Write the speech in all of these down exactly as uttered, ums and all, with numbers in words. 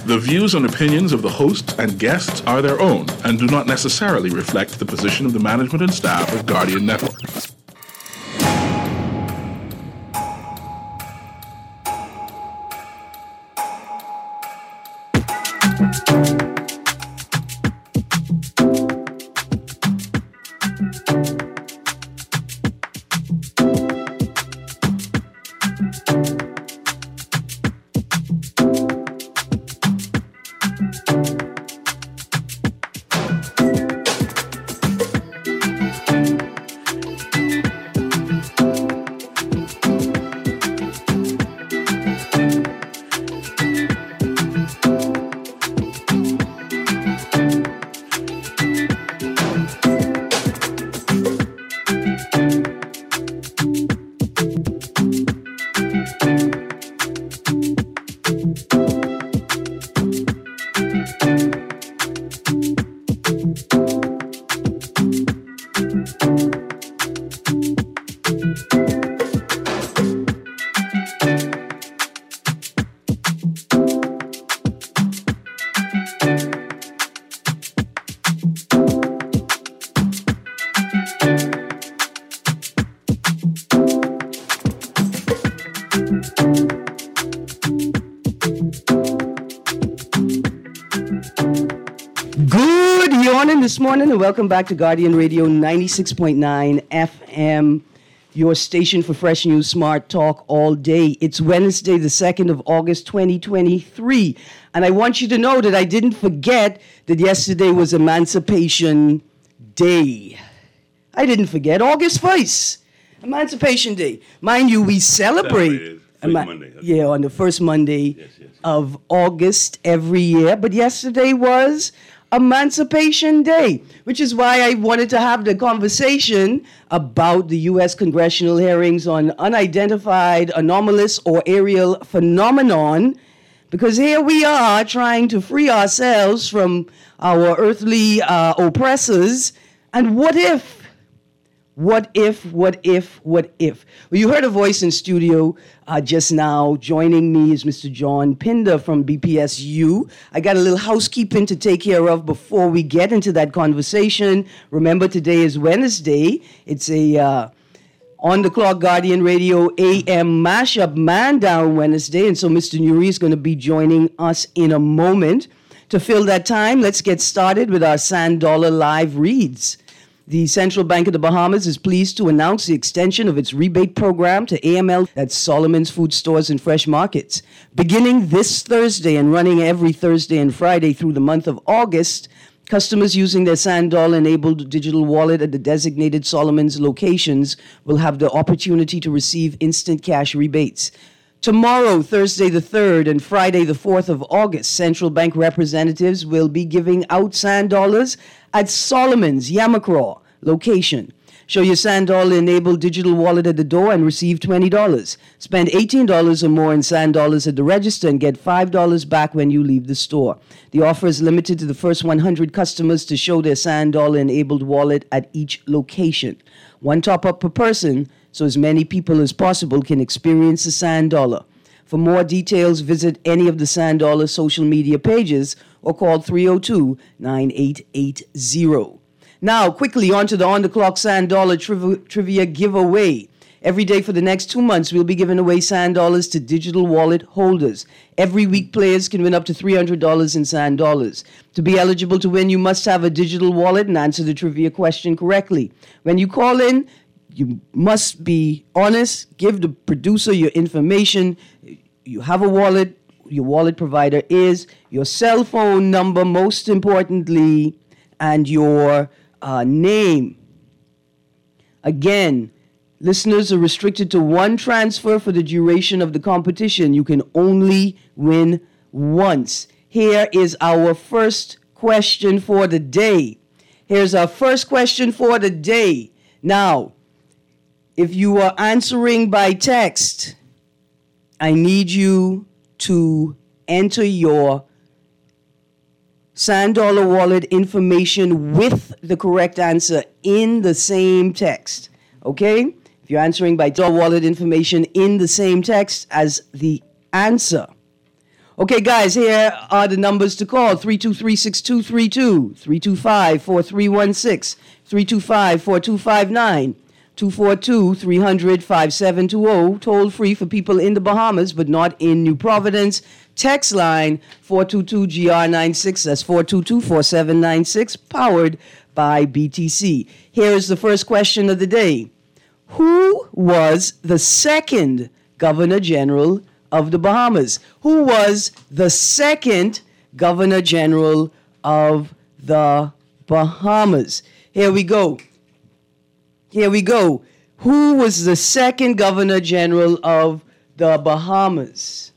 The views and opinions of the hosts and guests are their own and do not necessarily reflect the position of the management and staff of Guardian Network. This morning, and welcome back to Guardian Radio ninety-six point nine F M, your station for fresh news, smart talk all day. It's Wednesday, the second of August, twenty twenty-three, and I want you to know that I didn't forget that yesterday was Emancipation Day. I didn't forget August first, Emancipation Day. Mind you, we celebrate Ema- Monday, yeah, on the first Monday yes, yes. of August every year, but yesterday was Emancipation Day, which is why I wanted to have the conversation about the U S congressional hearings on unidentified, anomalous, or aerial phenomenon, because here we are trying to free ourselves from our earthly uh, oppressors, and what if? What if, what if, what if? Well, you heard a voice in studio uh, just now. Joining me is Mister John Pinder from B P S U. I got a little housekeeping to take care of before we get into that conversation. Remember, today is Wednesday. It's a uh, on-the-clock Guardian Radio A M mashup Man Down Wednesday, and so Mister Nuri is going to be joining us in a moment. To fill that time, let's get started with our Sand Dollar Live Reads. The Central Bank of the Bahamas is pleased to announce the extension of its rebate program to A M L at Solomon's Food Stores and Fresh Markets. Beginning this Thursday and running every Thursday and Friday through the month of August, customers using their Sand Dollar-enabled digital wallet at the designated Solomon's locations will have the opportunity to receive instant cash rebates. Tomorrow, Thursday the third, and Friday the fourth of August, Central Bank representatives will be giving out Sand Dollars at Solomon's Yamacraw location. Show your Sand Dollar-enabled digital wallet at the door and receive twenty dollars. Spend eighteen dollars or more in Sand Dollars at the register and get five dollars back when you leave the store. The offer is limited to the first one hundred customers to show their Sand Dollar-enabled wallet at each location. One top-up per person, so as many people as possible can experience the Sand Dollar. For more details, visit any of the Sand Dollar social media pages or call three oh two, nine eight eight zero. Now, quickly on to the on-the-clock Sand Dollar triv- trivia giveaway. Every day for the next two months, we'll be giving away Sand Dollars to digital wallet holders. Every week, players can win up to three hundred dollars in Sand Dollars. To be eligible to win, you must have a digital wallet and answer the trivia question correctly. When you call in, you must be honest, give the producer your information. You have a wallet, your wallet provider is, your cell phone number, most importantly, and your uh, name. Again, listeners are restricted to one transfer for the duration of the competition. You can only win once. Here is our first question for the day. Here's our first question for the day. Now, if you are answering by text, I need you to enter your Sand Dollar wallet information with the correct answer in the same text. Okay? If you're answering by dollar wallet information in the same text as the answer. Okay, guys, here are the numbers to call. three two three, six two three two, three two five, four three one six, three two five, four two five nine, two four two, three hundred, five seven two zero, toll free for people in the Bahamas but not in New Providence. Text line four two two G R ninety-six, that's four two two, four seven nine six, powered by B T C. Here is the first question of the day. Who was the second Governor General of the Bahamas? Who was the second Governor General of the Bahamas? Here we go. Here we go. Who was the second Governor General of the Bahamas?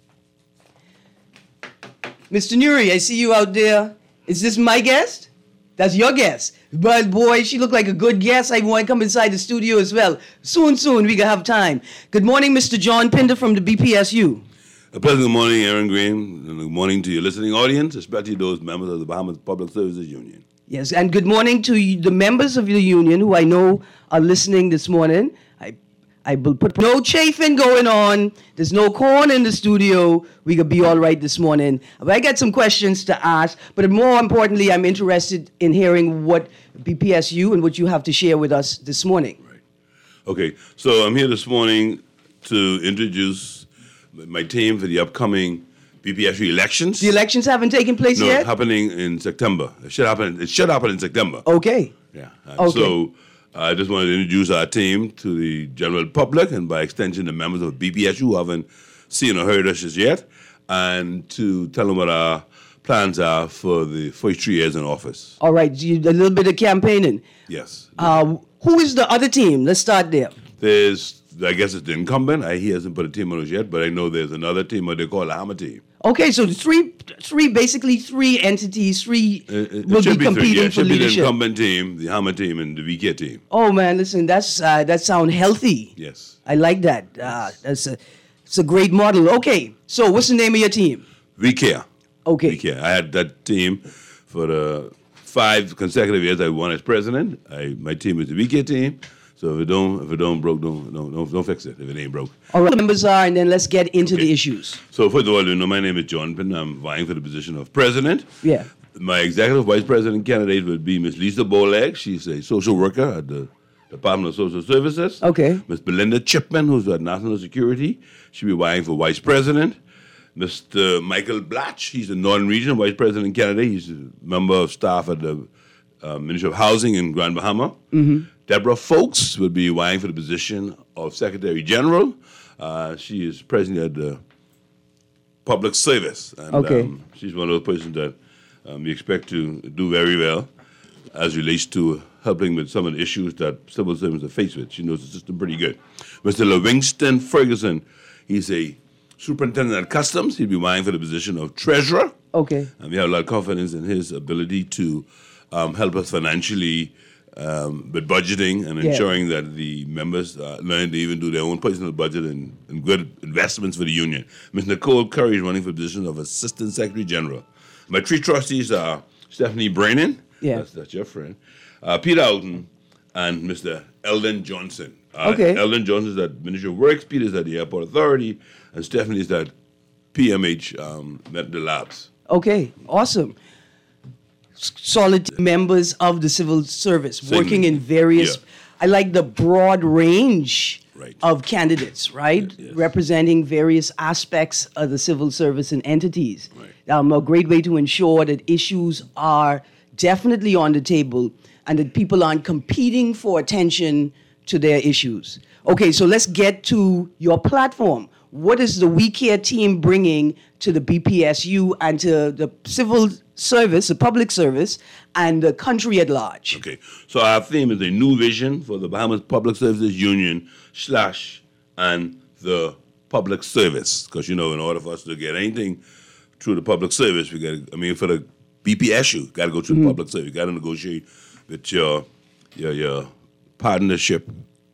Mister Nuri, I see you out there. Is this my guest? That's your guest. But boy, she looked like a good guest. I want to come inside the studio as well. Soon, soon, we can have time. Good morning, Mister John Pinder from the B P S U. A pleasant morning, Aaron Graham, and good morning to your listening audience, especially those members of the Bahamas Public Services Union. Yes, and good morning to the members of the union who I know are listening this morning. I I will put no chafing going on. There's no corn in the studio. We could be all right this morning. But I got some questions to ask. But more importantly, I'm interested in hearing what B P S U and what you have to share with us this morning. Right. Okay, so I'm here this morning to introduce my team for the upcoming B P S U elections. The elections haven't taken place no, yet? happening in September. It should happen. It should happen in September. Okay. Yeah. And Okay. So I just wanted to introduce our team to the general public and by extension the members of B P S U who haven't seen or heard us as yet, and to tell them what our plans are for the first three years in office. All right, you- a little bit of campaigning. Yes. Uh, who is the other team? Let's start there. There's, I guess it's the incumbent. I, he hasn't put a team on us yet, but I know there's another team, what they call a Hammer team. Okay, so three, three, basically three entities, three It, it will should be be three. competing Yeah, it for should be the leadership. incumbent team, the Hammer team, and the V K team. Oh man, listen, that's uh, that sounds healthy. Yes. I like that. Uh, that's a, it's a great model. Okay, so what's the name of your team? V K. Okay. V K. I had that team for the five consecutive years I won as president. I, my team is the V K team. So if it don't, if it don't broke, don't, don't, don't, don't fix it. If it ain't broke. All right, the members are, and then let's get into Okay. the issues. So first of all, you know, my name is John Pin. I'm vying for the position of president. Yeah. My executive vice president candidate would be Miss Lisa Boleg. She's a social worker at the Department of Social Services. Okay. Miss Belinda Chipman, who's at National Security. She'll be vying for vice president. Mister Michael Blatch, he's the Northern Region vice president candidate. He's a member of staff at the uh, Ministry of Housing in Grand Bahama. Mm-hmm. Deborah Folks will be vying for the position of Secretary General. Uh, she is president of the Public Service. And, Okay. um, she's one of those persons that um, we expect to do very well as relates to helping with some of the issues that civil servants are faced with. She knows the system pretty good. Mister Livingston Ferguson, he's a superintendent at customs. He'll be vying for the position of treasurer. Okay. And we have a lot of confidence in his ability to um, help us financially um, with budgeting and Yeah. ensuring that the members uh, learn to even do their own personal budget and, and good investments for the union. Miz Nicole Curry is running for the position of Assistant Secretary General. My three trustees are Stephanie Brannon, Yeah. that's, that's your friend, uh, Peter Alton, and Mister Eldon Johnson. Uh, Okay. Eldon Johnson is at Ministry of Works, Peter is at the Airport Authority, and Stephanie is at P M H um, Medical Labs. Okay, awesome. S- Solid members of the civil service Same. working in various. Yeah. I like the broad range Right. of candidates, right? Yes. Representing various aspects of the civil service and entities. Right. Um, a great way to ensure that issues are definitely on the table and that people aren't competing for attention to their issues. Okay, so let's get to your platform. What is the We Care team bringing to the B P S U and to the civil service, the public service, and the country at large? Okay, so our theme is a new vision for the Bahamas Public Services Union slash and the public service. Because, you know, in order for us to get anything through the public service, we got to, I mean, for the B P S U, got to go through Mm-hmm. the public service. You got to negotiate with your, your, your partnership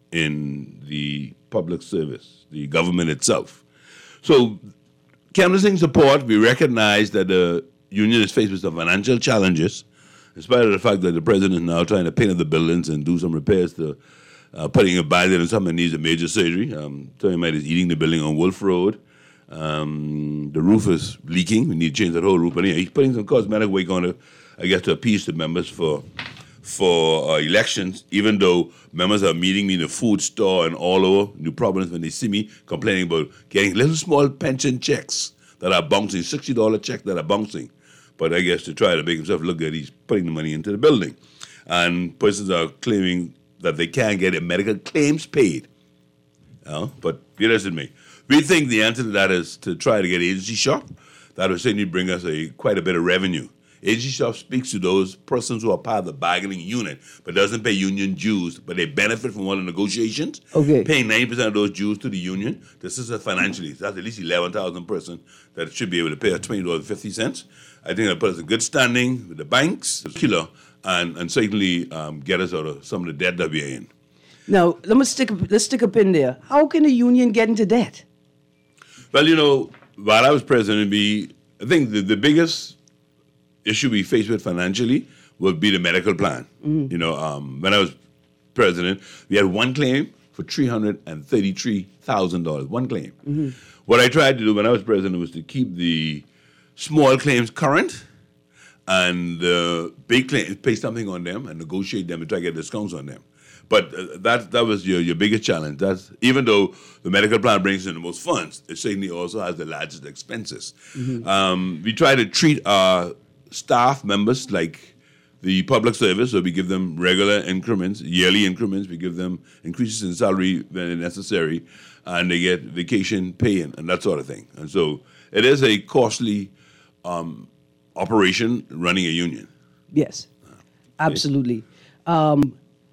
in the public service, the government itself. So, canvassing support, we recognize that the union is faced with some financial challenges, in spite of the fact that the president is now trying to paint up the buildings and do some repairs to uh, putting a bandit on something that needs a major surgery. Um, Tony Might is eating the building on Wolf Road, Um, the roof is leaking. We need to change that whole roof. But anyway, he's putting some cosmetic work on it, I guess, to appease the members for for uh, elections, even though members are meeting me in the food store and all over New Providence when they see me complaining about getting little small pension checks that are bouncing, sixty dollars checks that are bouncing. But I guess to try to make himself look good, he's putting the money into the building. And persons are claiming that they can't get their medical claims paid. You know? But you listen to me. We think the answer to that is to try to get agency shop. That would certainly bring us a quite a bit of revenue. Agency shop speaks to those persons who are part of the bargaining unit, but doesn't pay union dues, but they benefit from all the negotiations. Okay. Paying ninety percent of those dues to the union. This is a financially, that's at least eleven thousand persons that should be able to pay us twenty dollars and fifty cents. I think that'll put us in good standing with the banks, killer, and, and certainly um, get us out of some of the debt that we're in. Now, let me stick, let's stick a pin there. How can a union get into debt? Well, you know, while I was president, we, I think the, the biggest issue we face with financially would be the medical plan. Mm-hmm. You know, um, when I was president, we had one claim for three hundred thirty-three thousand dollars, one claim. Mm-hmm. What I tried to do when I was president was to keep the small claims current and uh, big claims, pay something on them and negotiate them and try to get discounts on them. But uh, that that was your, your biggest challenge. That's, even though the medical plan brings in the most funds, it certainly also has the largest expenses. Mm-hmm. Um, we try to treat our staff members like the public service, so we give them regular increments, yearly increments. We give them increases in salary when necessary, and they get vacation pay and, and that sort of thing. And so it is a costly um, operation running a union. Yes, absolutely. Um,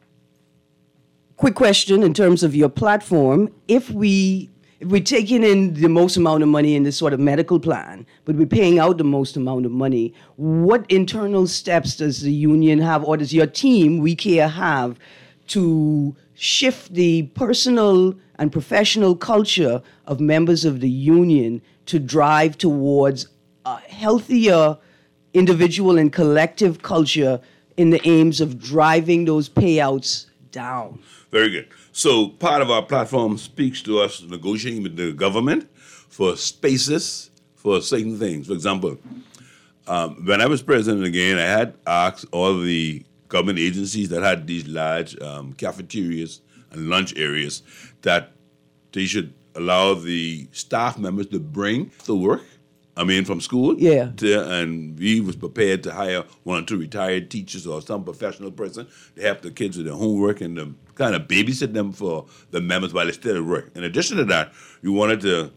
quick question in terms of your platform. If we if we're taking in the most amount of money in this sort of medical plan, but we're paying out the most amount of money, what internal steps does the union have, or does your team, We Care, have to shift the personal and professional culture of members of the union to drive towards a healthier individual and collective culture in the aims of driving those payouts down? Very good. So part of our platform speaks to us negotiating with the government for spaces for certain things. For example, um, when I was president again, I had asked all the government agencies that had these large um, cafeterias and lunch areas that they should allow the staff members to bring the work, I mean, from school. Yeah. To, and we was prepared to hire one or two retired teachers or some professional person to help the kids with their homework and to kind of babysit them for the members while they still at work. In addition to that, we wanted to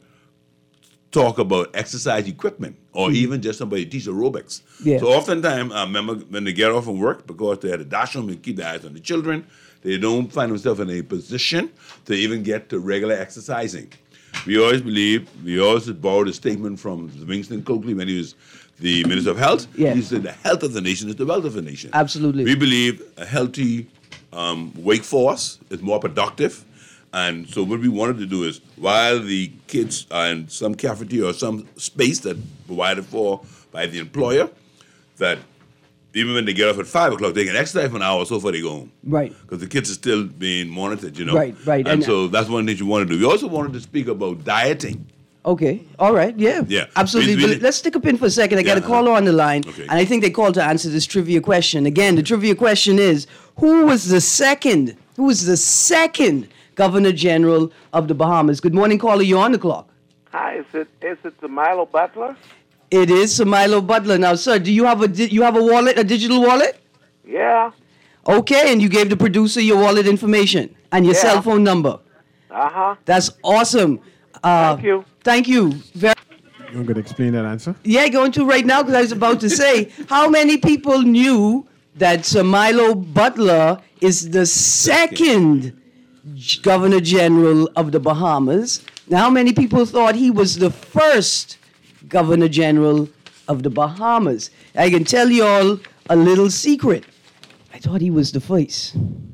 talk about exercise equipment or mm-hmm. even just somebody teach aerobics. Yeah. So oftentimes, uh, members, when they get off from work, because they had to dash home and keep their eyes on the children, they don't find themselves in a position to even get to regular exercising. We always believe, we always borrowed a statement from Winston Coakley when he was the Minister of Health. Yeah. He said the health of the nation is the wealth of the nation. Absolutely. We believe a healthy um, workforce is more productive. And so what we wanted to do is, while the kids are in some cafeteria or some space that's provided for by the employer, that even when they get off at five o'clock, they can exercise for an hour or so before they go home. Right. Because the kids are still being monitored, you know. Right, right. And, And so that's one thing you want to do. We also wanted to speak about dieting. Okay. All right. Yeah. Yeah. Absolutely. We- we- But let's stick a pin for a second. I got Yeah, a caller on the line, okay. and I think they called to answer this trivia question. Again, the trivia question is: Who was the second? Who was the second Governor General of the Bahamas? Good morning, caller. You're on the clock. Hi, is it is it the Milo Butler? It is Sir Milo Butler. Now, sir, do you have a di- you have a wallet, a digital wallet? Yeah. Okay, and you gave the producer your wallet information and your Yeah. cell phone number. Uh huh. That's awesome. Uh, Thank you. Thank you. Very. You want to explain that answer? Yeah, going to right now because I was about to say, how many people knew that Sir Milo Butler is the second G- Governor General of the Bahamas? Now, how many people thought he was the first Governor General of the Bahamas? I can tell you all a little secret. I thought he was the first.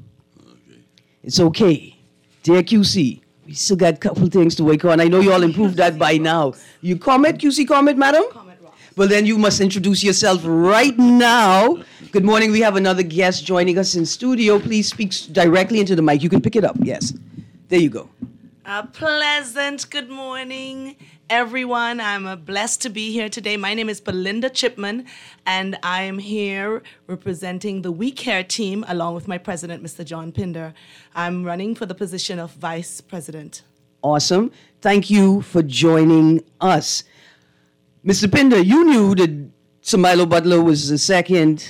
It's okay. Dear Q C, we still got a couple things to work on. I know you all improved that by now. You comment, Q C comment, madam? Comment, Ross. Well, then you must introduce yourself right now. Good morning. We have another guest joining us in studio. Please speak directly into the mic. You can pick it up. Yes. There you go. A pleasant good morning everyone. I'm uh, blessed to be here today. My name is Belinda Chipman, and I am here representing the We Care team along with my president, Mister John Pinder. I'm running for the position of vice president. Awesome. Thank you for joining us. Mister Pinder, you knew that Samilo Butler was the second.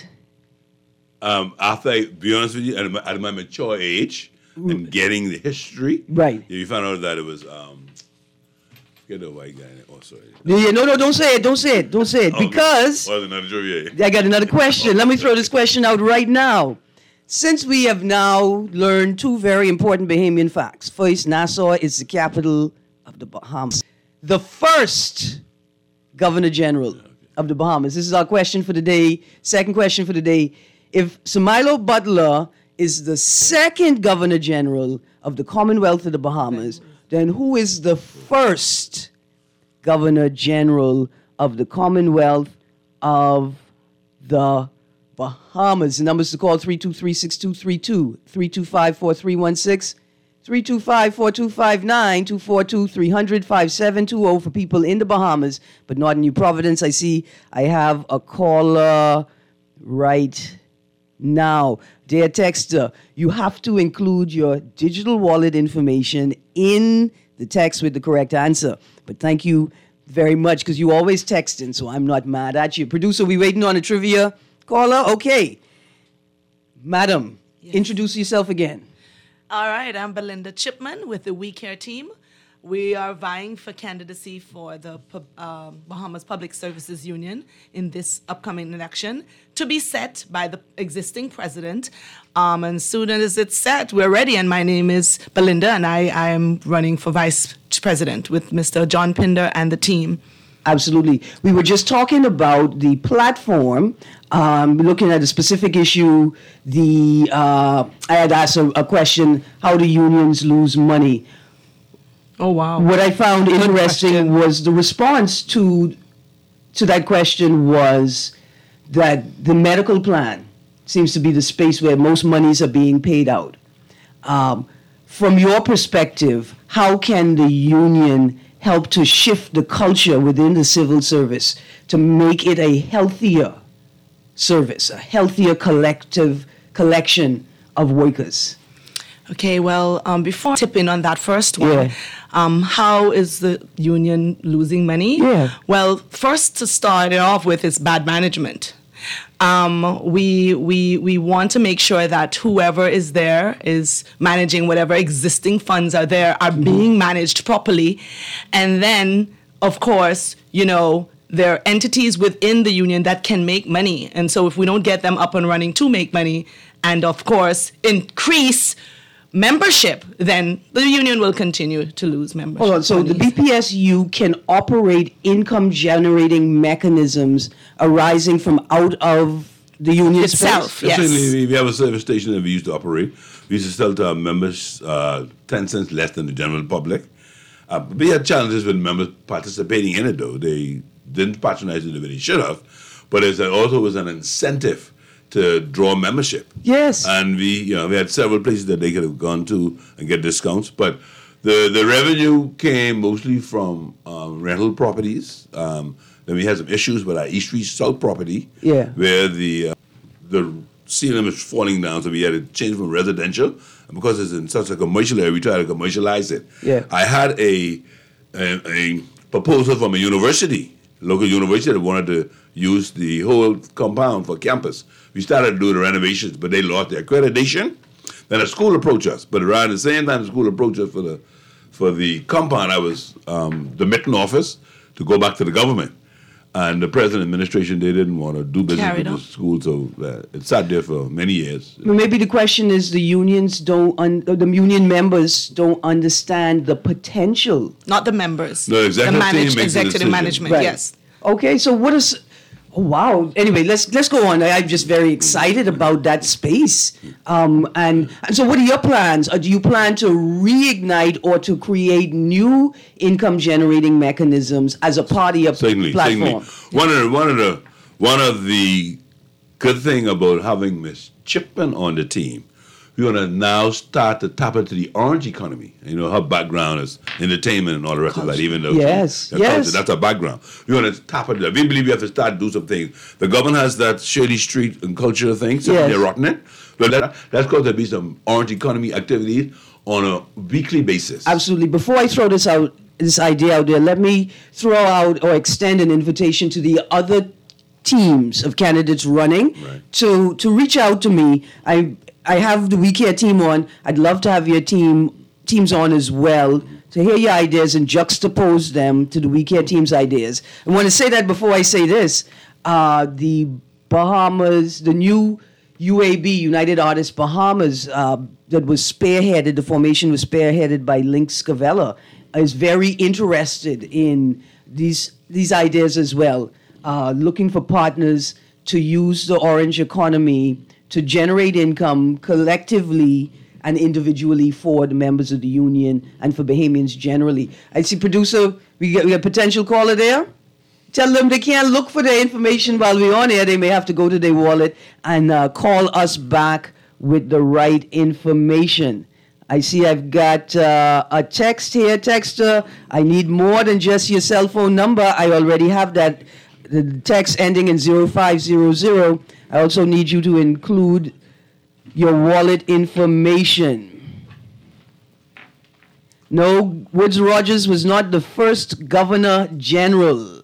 Um, after I, be honest with you, at my, at my mature age and getting the history, Right. you found out that it was, um, get the white guy. Oh, sorry. Yeah, no, no, don't say it. Don't say it. Don't say it. Oh, Because well, another trivia. I got another question. Let me throw this question out right now. Since we have now learned two very important Bahamian facts. First, Nassau is the capital of the Bahamas. The first Governor General of the Bahamas. This is our question for the day. Second question for the day. If Samilo Butler is the second Governor General of the Commonwealth of the Bahamas, then who is the first Governor General of the Commonwealth of the Bahamas? The numbers to call three two three, six two three two, three two five, four three one six, three two five, four two five nine, two four two, three hundred, five seven two zero for people in the Bahamas, but not in New Providence. I see I have a caller right now. Dear texter, you have to include your digital wallet information in the text with the correct answer. But thank you very much, because you always texting, so I'm not mad at you. Producer, we waiting on a trivia caller? Okay. Madam, Yes. introduce yourself again. All right, I'm Belinda Chipman with the We Care team. We are vying for candidacy for the Pub- uh, Bahamas Public Services Union in this upcoming election to be set by the existing president. Um, and soon as it's set, we're ready. And my name is Belinda, and I, I am running for vice president with Mister John Pinder and the team. Absolutely. We were just talking about the platform, um, looking at a specific issue. The uh, I had asked a, a question: how do unions lose money? Oh, wow. What I found Good interesting question. was the response to to that question was that the medical plan seems to be the space where most monies are being paid out. Um, from your perspective, how can the union help to shift the culture within the civil service to make it a healthier service, a healthier collective collection of workers? Okay, well, um, before tipping on that first one, Yeah. um, how is the union losing money? Yeah. Well, first to start it off with is bad management. Um, we we we want to make sure that whoever is there is managing whatever existing funds are there are being managed properly, and then of course, you know, there are entities within the union that can make money, and so if we don't get them up and running to make money, and of course increase membership, then the union will continue to lose membership. Hold on. So the B P S U can operate income-generating mechanisms arising from out of the union Itself, space? yes. Certainly, we have a service station that we used to operate. We used to sell to our members uh, ten cents less than the general public. Uh, we had challenges with members participating in it, though. They didn't patronize it the way they should have, but it also was an incentive to draw membership. Yes. And we, you know, we had several places that they could have gone to and get discounts, but the, the revenue came mostly from um, rental properties. Um, then we had some issues with our East Street South property, Yeah. where the uh, the ceiling was falling down, so we had to change from residential. And because it's in such a commercial area, we tried to commercialize it. Yeah. I had a, a, a proposal from a university, local university, that wanted to use the whole compound for campus. We started doing the renovations, but they lost their accreditation. Then a school approached us, but around the same time the school approached us for the for the compound, I was um, the Mitten office to go back to the government. And the present administration, they didn't want to do business Carried with on. the school, so uh, it sat there for many years. Maybe the question is the unions don't, un- the union members don't understand the potential. Not the members. The executive the team makes the executive decision. management, Right. yes. Okay, so what is? Oh, wow. Anyway, let's let's go on. I, I'm just very excited about that space. Um, and, and so, what are your plans? Or do you plan to reignite or to create new income-generating mechanisms as a part of your Certainly, platform? certainly. One of the one of the one of the good thing about having Miss Chipman on the team, we're going to now start to tap into the orange economy. You know, her background is entertainment and all the rest of that, even though Yes, that yes. culture, that's her background. We're going to tap into that. We believe we have to start to do some things. The government has that Shady Street and culture thing, so Yes. they're rotting it. But that, that's going to be some orange economy activities on a weekly basis. Absolutely. Before I throw this out, this idea out there, let me throw out or extend an invitation to the other teams of candidates running Right. to to reach out to me. I I have the We Care team on. I'd love to have your team teams on as well to hear your ideas and juxtapose them to the We Care team's ideas. I want to say that before I say this. Uh, the Bahamas, the new U A B, United Artists Bahamas, uh, that was spearheaded, the formation was spearheaded by Link Scavella, is very interested in these these ideas as well, uh, looking for partners to use the orange economy to generate income collectively and individually for the members of the union and for Bahamians generally. I see, producer, we got, we got potential caller there. Tell them they can't look for their information while we're on air. They may have to go to their wallet and uh, call us back with the right information. I see I've got uh, a text here. Texter, I need more than just your cell phone number. I already have that. The text ending in zero five zero zero. I also need you to include your wallet information. No, Woodes Rogers was not the first Governor General.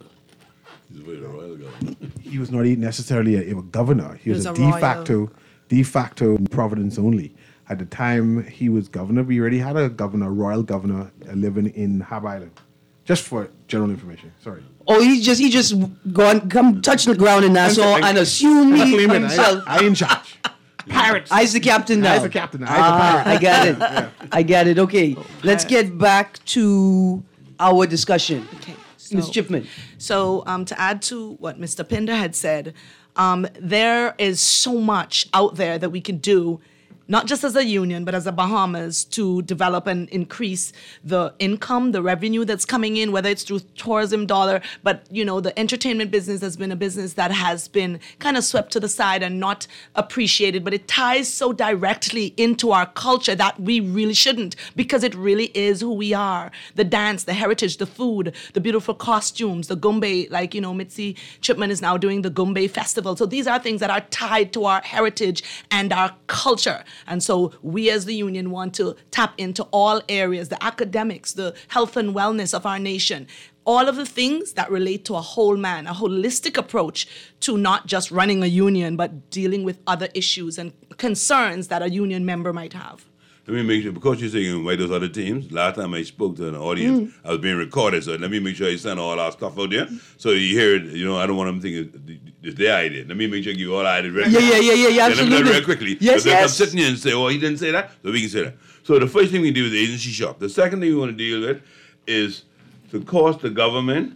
He was not even necessarily a, a governor. He was, was a, a de royal. facto, de facto Providence only. At the time he was governor, we already had a governor, royal governor, uh, living in Hab Island. Just for general information. Sorry. Oh, he just he just gone come touch the ground in Nassau and assume I he claim it. himself. I, I in charge. Pirates. I's the captain now. I's the captain. I's the Ah, pirate. I got it. I got it. Okay, let's get back to our discussion. Okay, Miz so- Chipman. So, um, to add to what Mister Pinder had said, um, there is so much out there that we can do, not just as a union, but as a Bahamas, to develop and increase the income, the revenue that's coming in, whether it's through tourism dollar. But, you know, the entertainment business has been a business that has been kind of swept to the side and not appreciated. But it ties so directly into our culture that we really shouldn't, because it really is who we are. The dance, the heritage, the food, the beautiful costumes, the Gumbe, like, you know, Mitzi Chipman is now doing the Gumbe Festival. So these are things that are tied to our heritage and our culture. And so we as the union want to tap into all areas, the academics, the health and wellness of our nation, all of the things that relate to a whole man, a holistic approach to not just running a union, but dealing with other issues and concerns that a union member might have. Let me make sure, because you're saying invite those other teams, last time I spoke to an audience, I was being recorded, so let me make sure I send all our stuff out there. So you hear it, you know, I don't want them thinking it's their idea. Let me make sure I give you all I did. Yeah, yeah, yeah, yeah, yeah, Let me do it absolutely. real quickly. Yes, Because if yes. I'm sitting here and say, oh, he didn't say that, so we can say that. So the first thing we do is the agency shop. The second thing we want to deal with is to cost the government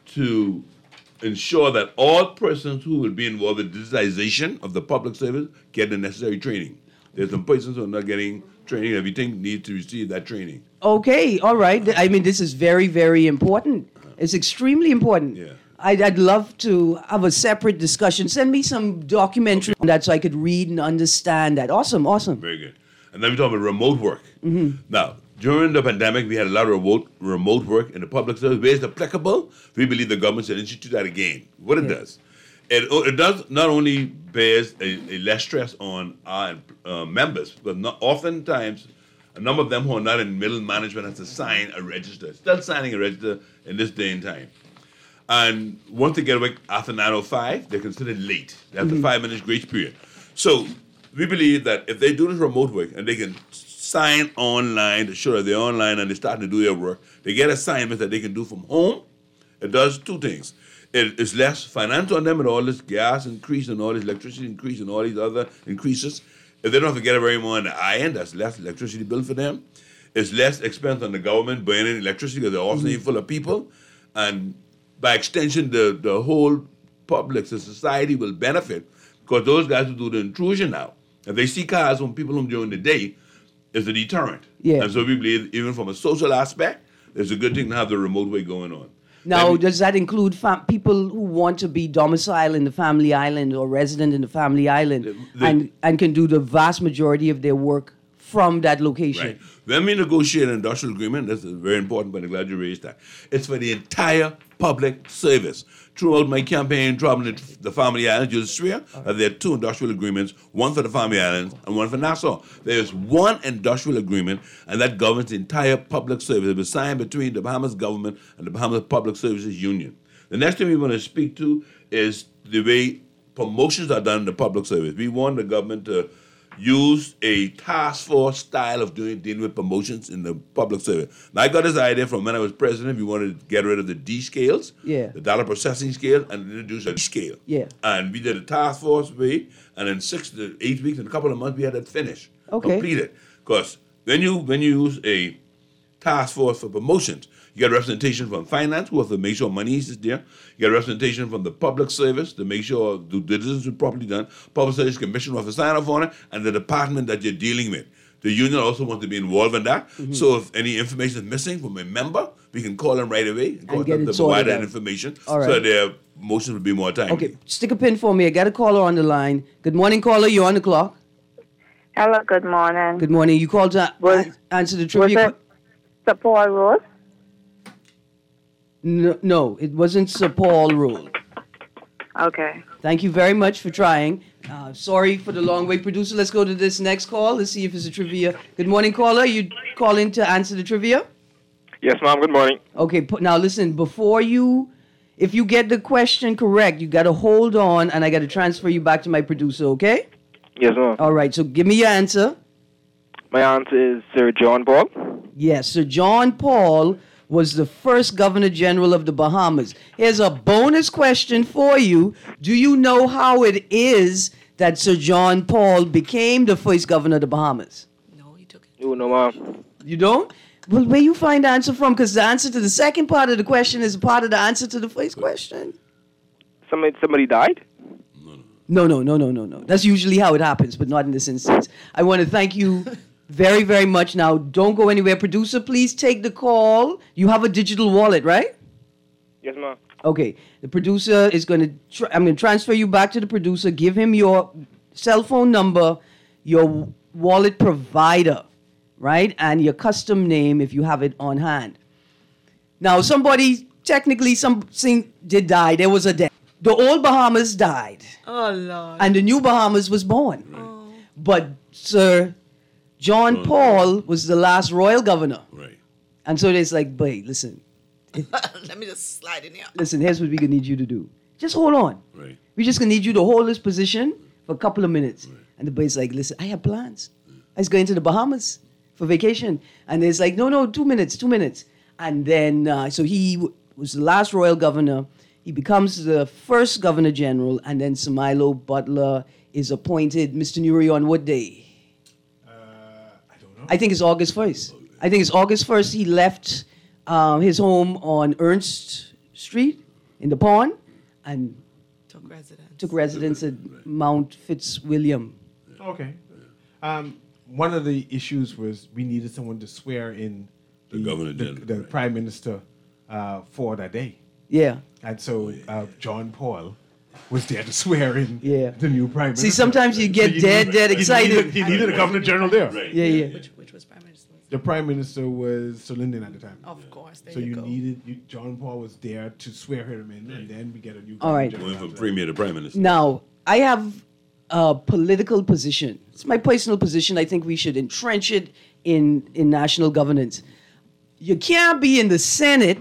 to ensure that all persons who will be involved in digitization of the public service get the necessary training. There's some persons who are not getting training. Everything needs to receive that training. Okay, all right. I mean, this is very, very important. It's extremely important. Yeah. I'd, I'd love to have a separate discussion. Send me some documentary on that so I could read and understand that. Awesome, awesome. Very good. And then we talk about remote work. Now, during the pandemic, we had a lot of remote remote work in the public service. Where it's applicable, we believe the government should institute that again. What it does, it, it does not only bears a, a less stress on our uh, members, but not, oftentimes a number of them who are not in middle management have to sign a register. Still signing a register in this day and time. And once they get away after nine oh five, they're considered late. They have the five minutes grace period. So we believe that if they do this remote work and they can sign online to show that they're online and they start to do their work, they get assignments that they can do from home. It does two things. It is less finance on them and all this gas increase and all this electricity increase and all these other increases. If they don't have to get it very more on the eye end, that's less electricity bill for them. It's less expense on the government burning electricity because they're also mm-hmm. full of people. And by extension, the, the whole public, the society will benefit because those guys who do the intrusion now, if they see cars from people home during the day, it's a deterrent. Yeah. And so we believe even from a social aspect, it's a good thing to have the remote way going on. Now, Let me- does that include fam- people who want to be domiciled in the family island or resident in the family island the- and, and can do the vast majority of their work from that location? Right. When we negotiate an industrial agreement, that's a very important point. I'm glad you raised that. It's for the entire public service. Throughout my campaign, traveling to the family islands, you'll swear that there are two industrial agreements, one for the family islands and one for Nassau. There is one industrial agreement, and that governs the entire public service. It was signed between the Bahamas government and the Bahamas Public Services Union. The next thing we want to speak to is the way promotions are done in the public service. We want the government to use a task force style of doing dealing with promotions in the public service. Now, I got this idea from when I was president. We wanted to get rid of the D scales, Yeah. the dollar processing scale, and introduce a D scale. Yeah. And we did a task force way, and in six to eight weeks, in a couple of months, we had it finished, Okay. completed. Because when you when you use a task force for promotions, you get representation from finance, who have to make sure money is there. You get representation from the public service to make sure due diligence is properly done. Public Service Commission will have to sign off on it, and the department that you're dealing with. The union also wants to be involved in that. Mm-hmm. So if any information is missing from a member, we can call them right away and, call get them it to provide sorted that out. information All so right. their motions will be more timely. Okay, stick a pin for me. I got a caller on the line. Good morning, caller. You're on the clock. Hello, good morning. Good morning. You called to Was- a- answer the Was trivia. it Sir Paul Rose? No, no, it wasn't Sir Paul Rule. Okay. Thank you very much for trying. Uh, sorry for the long wait, producer. Let's go to this next call. Let's see if it's a trivia. Good morning, caller. You calling to answer the trivia? Yes, ma'am. Good morning. Okay. pu- Now listen. Before you, if you get the question correct, you got to hold on, and I got to transfer you back to my producer. Okay? Yes, ma'am. All right. So give me your answer. My answer is Sir John Paul. Yes, Sir John Paul was the first Governor General of the Bahamas. Here's a bonus question for you. Do you know how it is that Sir John Paul became the first Governor of the Bahamas? No, he took it. You know, ma'am. You don't? Well, where you find the answer from? Because the answer to the second part of the question is part of the answer to the first question. Somebody, somebody died? No, no, no, no, no, no. That's usually how it happens, but not in this instance. I want to thank you very, very much. Now, don't go anywhere. Producer, please take the call. You have a digital wallet, right? Yes, ma'am. Okay. The producer is going to, tr- I'm going to transfer you back to the producer. Give him your cell phone number, your wallet provider, right? And your custom name if you have it on hand. Now, somebody, technically, something did die. There was a death. The old Bahamas died. Oh, Lord. And the new Bahamas was born. But Sir John John Paul was the last royal governor. Right. And so it's like, wait, listen, Let me just slide in here. listen, here's what we're going to need you to do. Just hold on. Right. We're just going to need you to hold this position for a couple of minutes. And the boy's like, listen, I have plans. I was going to the Bahamas for vacation. And it's like, no, no, two minutes, two minutes. And then, uh, so he w- was the last royal governor. He becomes the first governor general. And then Sir Milo Butler is appointed. Mister Nuri, on what day? I don't know. I think it's August first. I think it's August first. He left uh, his home on Ernst Street in the Pond and Took residence. took residence at Mount Fitzwilliam. Okay. Um, one of the issues was we needed someone to swear in The Governor the, General, the right. Prime Minister uh, for that day. Yeah. And so uh, John Paul was there to swear in Yeah. the new Prime Minister. See, sometimes you get So dead, dead he excited. needed, he needed a Governor General there. Right. Yeah, yeah. Which, which was Prime Minister? The Prime Minister was Sir Lyndon at the time. Of course. There So you, you go. needed you, John Paul was there to swear him in, and then we get a new. All Governor right. General Going from after that. premier to prime minister. Now, I have a political position. It's my personal position. I think we should entrench it in, in national governance. You can't be in the Senate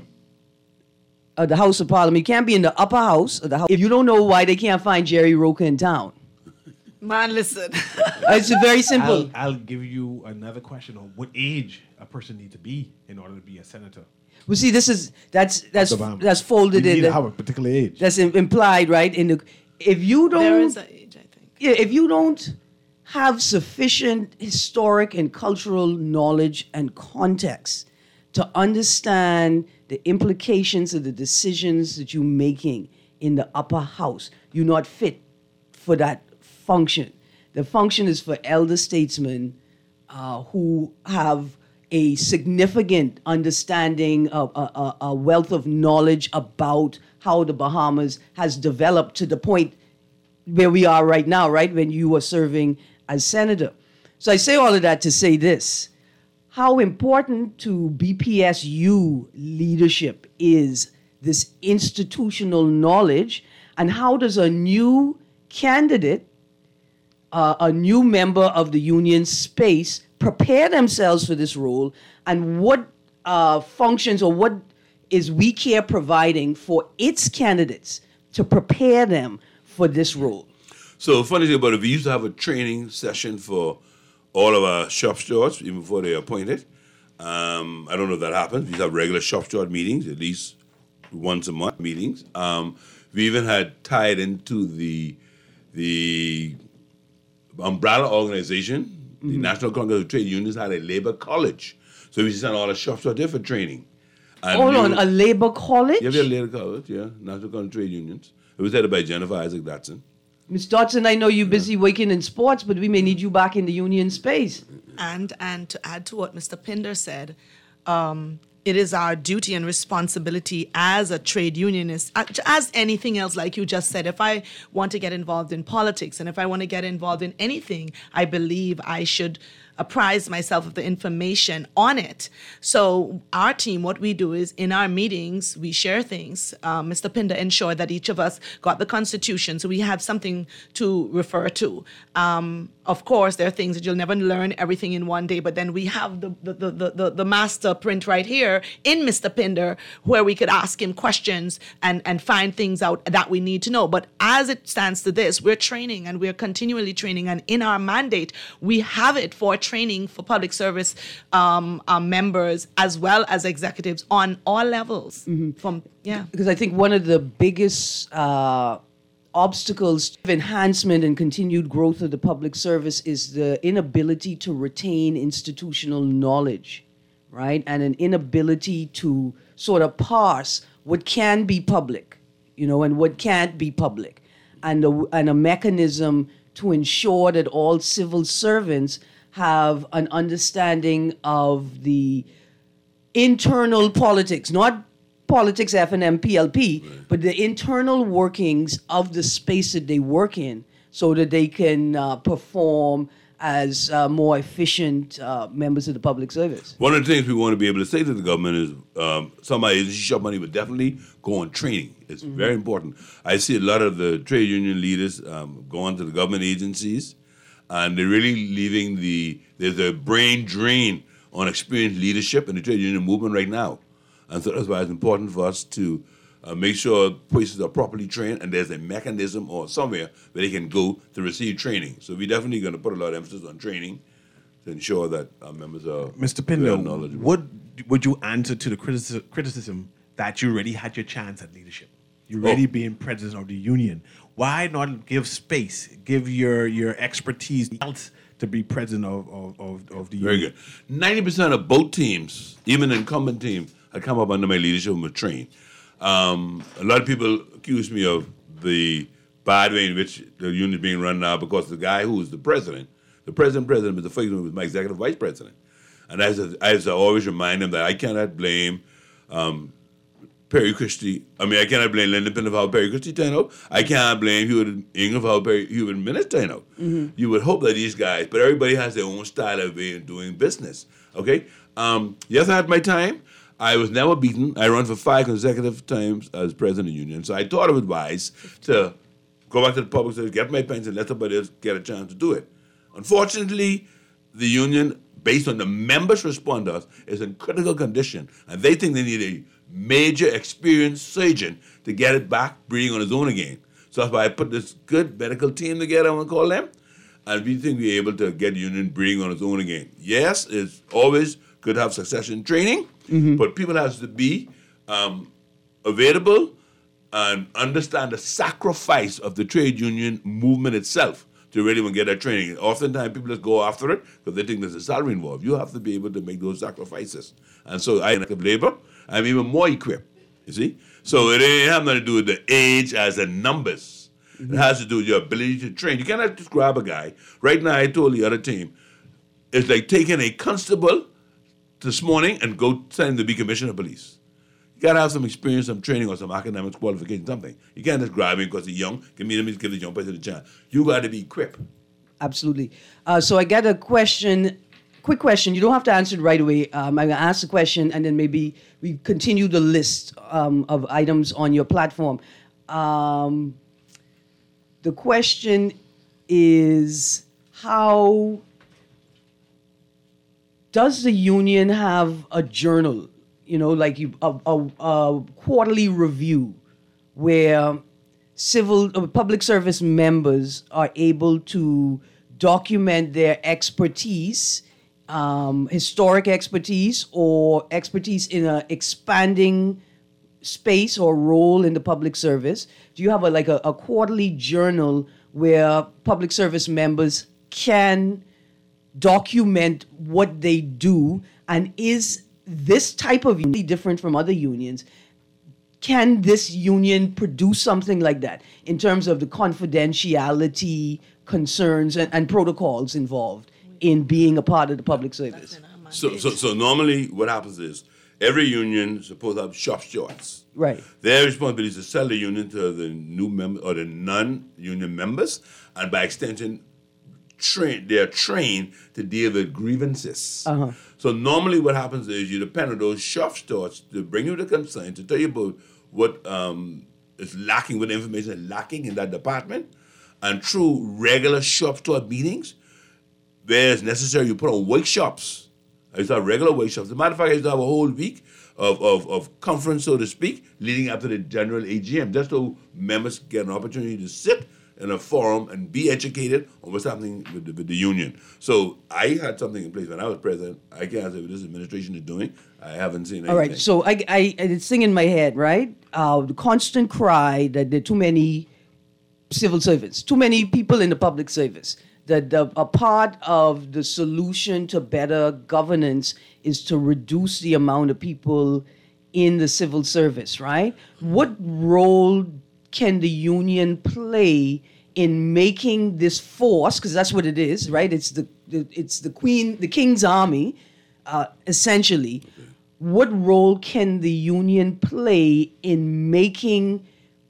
of the House of Parliament. You can't be in the upper house of the House if you don't know why they can't find Jerry Roca in town. Man, listen. It's very simple. I'll, I'll give you another question on what age a person needs to be in order to be a senator. Well, see, this is that's that's Obama. that's folded you in. need to the- have a particular age. that's im- implied, right? In the if you don't There is an age, I think. yeah, if you don't have sufficient historic and cultural knowledge and context to understand the implications of the decisions that you're making in the upper house, you're not fit for that function. The function is for elder statesmen uh, who have a significant understanding, of a, a, a wealth of knowledge about how the Bahamas has developed to the point where we are right now, right, when you were serving as senator. So I say all of that to say this. How important to B P S U leadership is this institutional knowledge, and how does a new candidate, uh, a new member of the union space, prepare themselves for this role, and what uh, functions or what is We Care providing for its candidates to prepare them for this role? So funny thing about it, we used to have a training session for all of our shop stewards, even before they are appointed. Um, I don't know if that happens. We used to have regular shop steward meetings, at least once a month meetings. Um, we even had tied into the the umbrella organization, mm-hmm. the National Congress of Trade Unions had a labor college. So we sent all the shop stewards there for training. And Hold we on, were, a labor college? Yeah, we had a labor college, yeah, National Congress of Trade Unions. It was headed by Jennifer Isaac Dotson. Miz Dotson, I know you're busy working in sports, but we may need you back in the union space. And and to add to what Mister Pinder said, um, it is our duty and responsibility as a trade unionist, as anything else, like you just said. If I want to get involved in politics and if I want to get involved in anything, I believe I should apprise myself of the information on it. So our team, what we do is in our meetings, we share things. Um, Mister Pinder ensured that each of us got the Constitution, so we have something to refer to. Um, of course, there are things that you'll never learn everything in one day, but then we have the the, the, the, the master print right here in Mister Pinder where we could ask him questions and, and find things out that we need to know. But as it stands to this, we're training and we're continually training, and in our mandate, we have it for training for public service um, uh, members as well as executives on all levels. Mm-hmm. From yeah, because I think one of the biggest uh, obstacles to enhancement and continued growth of the public service is the inability to retain institutional knowledge, right, and an inability to sort of parse what can be public, you know, and what can't be public, and a, and a mechanism to ensure that all civil servants have an understanding of the internal politics, not politics F N M P L P, right, but the internal workings of the space that they work in, so that they can uh, perform as uh, more efficient uh, members of the public service. One of the things we want to be able to say to the government is um, somebody agency shop money would definitely go on training. It's mm-hmm. very important. I see a lot of the trade union leaders um, going to the government agencies, and they're really leaving the, there's a brain drain on experienced leadership in the trade union movement right now. And so that's why it's important for us to uh, make sure places are properly trained and there's a mechanism or somewhere where they can go to receive training. So we're definitely going to put a lot of emphasis on training to ensure that our members are Mister Pinder, well knowledgeable. what would you answer to the critici- criticism that you already had your chance at leadership? You're already oh. being president of the union. Why not give space, give your, your expertise else to be president of, of, of, of the Very union? Very good. ninety percent of both teams, even incumbent teams, had come up under my leadership and were trained. Um, a lot of people accuse me of the bad way in which the union is being run now because the guy who was the president, the president president, was the first one was my executive vice president. And as I, as I always remind them that I cannot blame um, Perry Christie. I mean, I cannot blame Lyndon Pinder for how Perry Christie turned out. I cannot blame Hewitt Ingram for how Perry Hewitt Minnis turned out. Mm-hmm. You would hope that these guys, but everybody has their own style of way of doing business. Okay? Um, yes, I had my time. I was never beaten. I ran for five consecutive times as president of the union. So I thought it was wise to go back to the public service, get my pension, let somebody else get a chance to do it. Unfortunately, the union, based on the members' responders, is in critical condition. And they think they need a major experienced surgeon to get it back breathing on its own again. So that's why I put this good medical team together, I want to call them. And we think we're able to get the union breathing on its own again. Yes, it's always good to have succession training, mm-hmm. but people have to be um, available and understand the sacrifice of the trade union movement itself to really want to get that training. Oftentimes people just go after it because they think there's a salary involved. You have to be able to make those sacrifices. And so I am labor, I'm even more equipped, you see? So it ain't have nothing to do with the age as the numbers. Mm-hmm. It has to do with your ability to train. You cannot just grab a guy. Right now, I told the other team, it's like taking a constable this morning and go send to be commissioner of police. You got to have some experience, some training, or some academic qualification, something. You can't just grab him because he's young. Give me, give the young person a chance. You got to be equipped. Absolutely. Uh, so I got a question, quick question. You don't have to answer it right away. Um, I'm going to ask the question, and then maybe we continue the list um, of items on your platform. Um, the question is, how does the union have a journal, you know, like you, a, a, a quarterly review where civil uh, public service members are able to document their expertise, um, historic expertise, or expertise in an expanding space or role in the public service? Do you have a, like a, a quarterly journal where public service members can document what they do? And is this type of union different from other unions? Can this union produce something like that in terms of the confidentiality concerns and, and protocols involved in being a part of the public service? So, so, so normally what happens is every union is supposed to have shop stewards. Right. Their responsibility is to sell the union to the new member or the non-union members, and by extension, train they're trained to deal with grievances. Uh-huh. So normally what happens is you depend on those shop stewards to bring you the complaint, to tell you about what um, is lacking, what information is lacking in that department, and through regular shop steward meetings, where it's necessary, you put on workshops. I used to have regular workshops. As a matter of fact, I used to have a whole week of, of, of conference, so to speak, leading up to the general A G M, just so members get an opportunity to sit in a forum and be educated on what's happening with the, with the union. So I had something in place when I was president. I can't say what this administration is doing. I haven't seen anything. All right, so I, I, it's thing in my head, right? Uh, the constant cry that there are too many civil servants, too many people in the public service. That the, a part of the solution to better governance is to reduce the amount of people in the civil service, right? What role can the union play in making this force, because that's what it is, right? It's the, the it's the queen, the king's army, uh, essentially. What role can the union play in making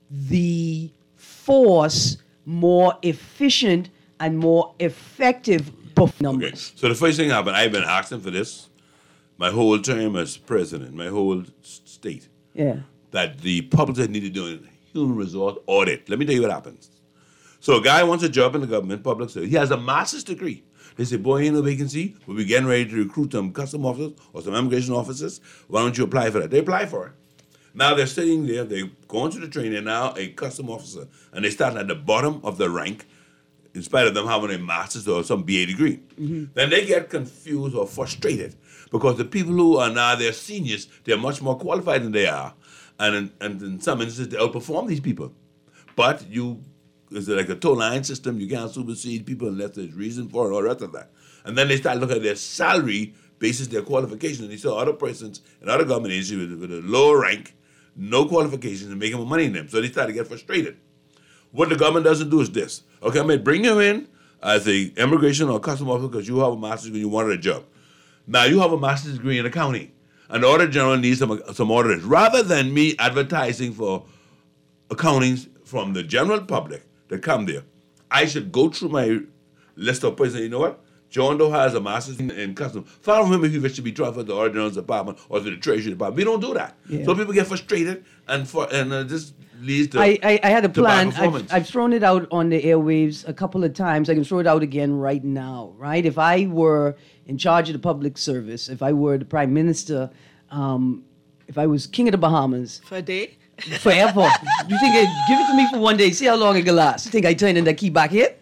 the force more efficient and more effective numbers? Okay. So the first thing happened, I've been asking for this my whole term as president, my whole s- state, Yeah. that the public need to do a human resource audit. Let me tell you what happens. So a guy wants a job in the government, public service. He has a master's degree. They say, boy, ain't no vacancy. We'll be getting ready to recruit some custom officers or some immigration officers. Why don't you apply for that? They apply for it. Now they're sitting there, they're going through the training, they're now a custom officer, and they start at the bottom of the rank, in spite of them having a master's or some B A degree. Mm-hmm. Then they get confused or frustrated because the people who are now their seniors, they're much more qualified than they are. And in, and in some instances, they outperform these people. But you, it's like a toll line system, you can't supersede people unless there's reason for it or the rest of that. And then they start looking at their salary basis their qualifications. And they saw other persons in other government agencies with, with a lower rank, no qualifications, and making more money in them. So they start to get frustrated. What the government doesn't do is this. Okay, I may bring you in as a immigration or custom officer because you have a master's degree and you wanted a job. Now you have a master's degree in accounting. And the auditor general needs some, some auditors. Rather than me advertising for accountings from the general public that come there, I should go through my list of persons. You know what? John Doe has a master's in, in custom. Follow him if he wishes to be transferred to the auditor general's department or to the treasury department. We don't do that. Yeah. So people get frustrated, and for and uh, this leads to I, I, I had a to bad plan. performance. I've, I've thrown it out on the airwaves a couple of times. I can throw it out again right now, right? If I were in charge of the public service, if I were the prime minister, um, if I was king of the Bahamas, For a day? forever. You think I'd give it to me for one day, see how long it can last? You think I turn in that key back here?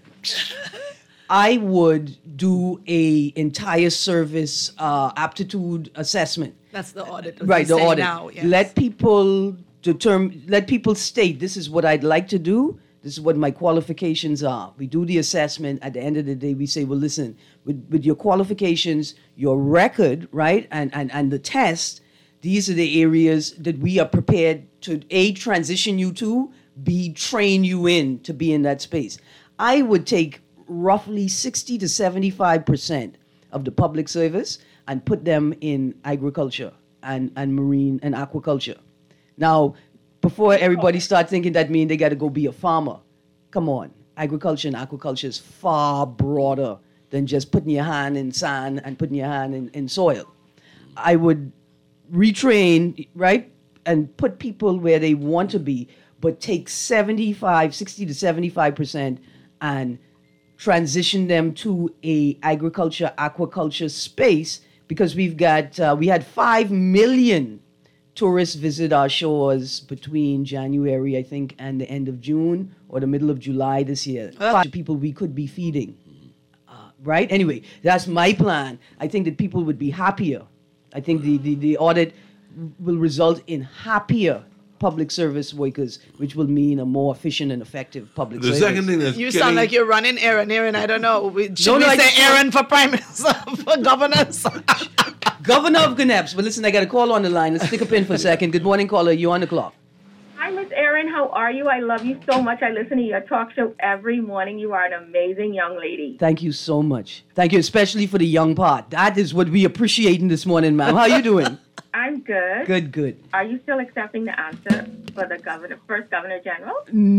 I would do a entire service uh, aptitude assessment. That's the audit. Right, the Say audit. Now, yes. Let people determine. Let people state, this is what I'd like to do. This is what my qualifications are. We do the assessment. At the end of the day, we say, well, listen, with, with your qualifications, your record, right, and, and, and the test, these are the areas that we are prepared to, A, transition you to, B, train you in to be in that space. I would take roughly sixty to seventy-five percent of the public service, and put them in agriculture and, and marine and aquaculture. Now, before everybody start thinking that means they got to go be a farmer, come on. Agriculture and aquaculture is far broader than just putting your hand in sand and putting your hand in, in soil. I would retrain, right, and put people where they want to be, but take seventy-five, sixty to seventy-five percent and transition them to a agriculture, aquaculture space, because we've got, uh, we had five million tourists visit our shores between January, I think, and the end of June or the middle of July this year. Five people we could be feeding, uh, right? Anyway, that's my plan. I think that people would be happier. I think the, the, the audit will result in happier public service workers, which will mean a more efficient and effective public The service. second thing that's You killing, sound like you're running Aaron. Aaron, I don't know. We, should No, we no, I say just- Aaron for prime minister, for governors? Governor of Gneps, but listen, I got a call on the line. Let's stick a pin for a second. Good morning, caller. You're on the clock. Hi, Miss Erin. How are you? I love you so much. I listen to your talk show every morning. You are an amazing young lady. Thank you so much. Thank you, especially for the young part. That is what we appreciating this morning, ma'am. How you doing? I'm good. Good, good. Are you still accepting the answer for the governor, first governor general?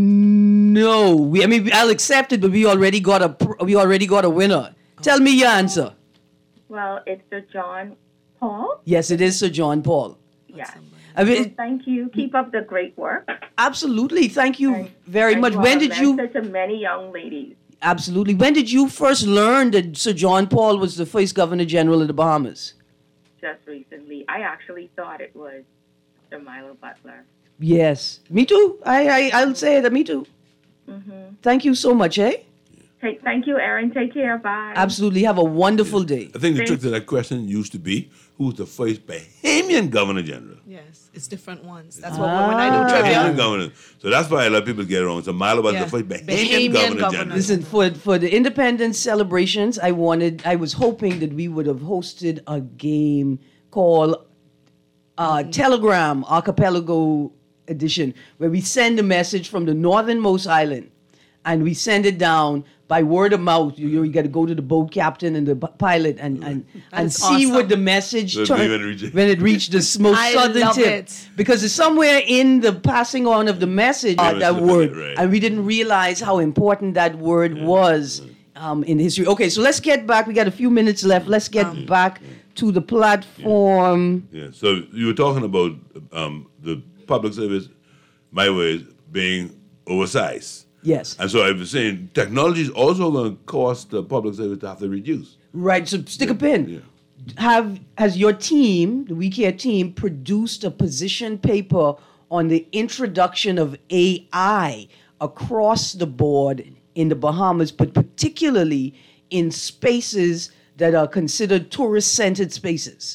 No, we. I mean, I'll accept it, but we already got a pr- we already got a winner. Tell me your answer. Well, it's Sir John Paul. Yes, it is Sir John Paul. Yes. I Well, mean, thank you. Keep up the great work. absolutely. Thank you very And much. you are When a did you? mentor to many young ladies. Absolutely. When did you first learn that Sir John Paul was the first Governor General of the Bahamas? Just recently, I actually thought it was Sir Milo Butler. Yes, me too. I, I I'll say that. Me too. Mm-hmm. Thank you so much, eh? Take, thank you, Erin. Take care. Bye. Absolutely. Have a wonderful day. I think the Thank- trick to that question used to be, who's the first Bahamian governor general? Yes, it's different ones. That's what when I do Bahamian trivia. governor. So that's why a lot of people get it wrong. So Milo was Yeah. the first Bahamian, Bahamian governor, governor. general. Listen, for for the independence celebrations, I wanted, I was hoping that we would have hosted a game called uh, Telegram Archipelago Edition, where we send a message from the northernmost island, and we send it down by word of mouth. You, you got to go to the boat captain and the p- pilot and and, and is see awesome. what the message So turned when it reaches- when it reached the s- most I southern love tip, it. because it's somewhere in the passing on of the message Yeah, uh, that it's- word, right. and we didn't realize how important that word was um, in history. Okay, so let's get back. We got a few minutes left. Let's get Um, back to the platform. Yeah. So you were talking about um, the public service, my ways, being oversized. Yes, And so I was saying technology is also going to cause the public service to have to reduce. right. So stick a pin. Yeah. Have has your team, the We Care team, produced a position paper on the introduction of A I across the board in the Bahamas, but particularly in spaces that are considered tourist-centered spaces?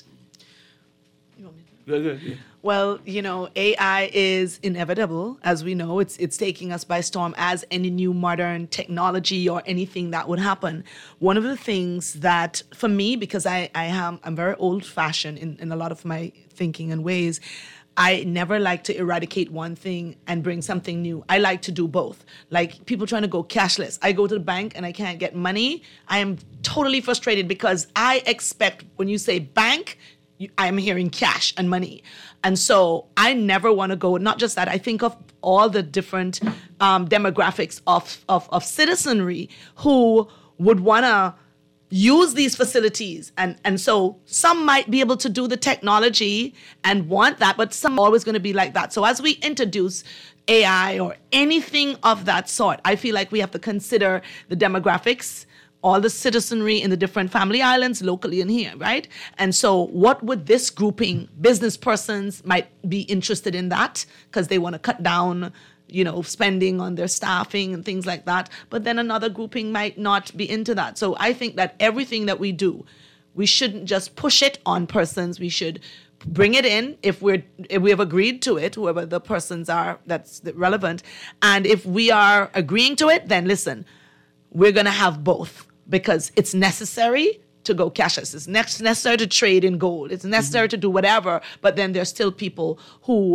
Yeah, yeah, yeah. Well, you know, A I is inevitable, as we know. It's it's taking us by storm, as any new modern technology or anything that would happen. One of the things that, for me, because I, I am I'm very old-fashioned in, in a lot of my thinking and ways, I never like to eradicate one thing and bring something new. I like to do both. Like people trying to go cashless. I go to the bank and I can't get money. I am totally frustrated because I expect when you say bank, you- I'm hearing cash and money. And so I never want to go, not just that, I think of all the different um, demographics of, of, of citizenry who would want to use these facilities. And, and so some might be able to do the technology and want that, but some are always going to be like that. So as we introduce A I or anything of that sort, I feel like we have to consider the demographics, all the citizenry in the different family islands locally and here, right? And so what would this grouping, business persons might be interested in that because they want to cut down, you know, spending on their staffing and things like that. But then another grouping might not be into that. So I think that everything that we do, we shouldn't just push it on persons. We should bring it in if we're if we have agreed to it, whoever the persons are that's relevant. And if we are agreeing to it, then listen, we're going to have both because it's necessary to go cashless. It's ne- necessary to trade in gold. It's necessary to do whatever. But then there's still people who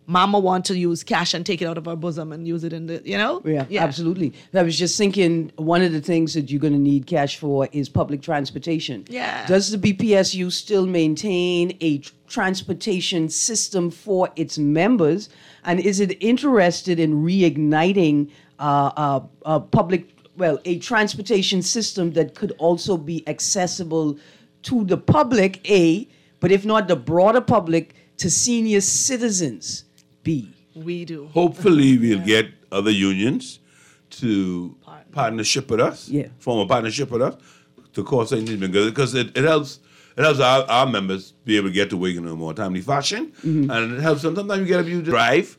Mama want to use cash and take it out of her bosom and use it in the, you know? Yeah, absolutely. I was just thinking one of the things that you're going to need cash for is public transportation. Yeah. Does the B P S U still maintain a tr- transportation system for its members? And is it interested in reigniting uh, uh, uh, public, well, a transportation system that could also be accessible to the public, A, but if not the broader public, to senior citizens, B? We do. Hopefully, we'll get other unions to partnership with us, Yeah. form a partnership with us to cause things because it, it helps. It helps our, our members be able to get to work in a more timely fashion, Mm-hmm. and it helps them. Sometimes you get people to drive,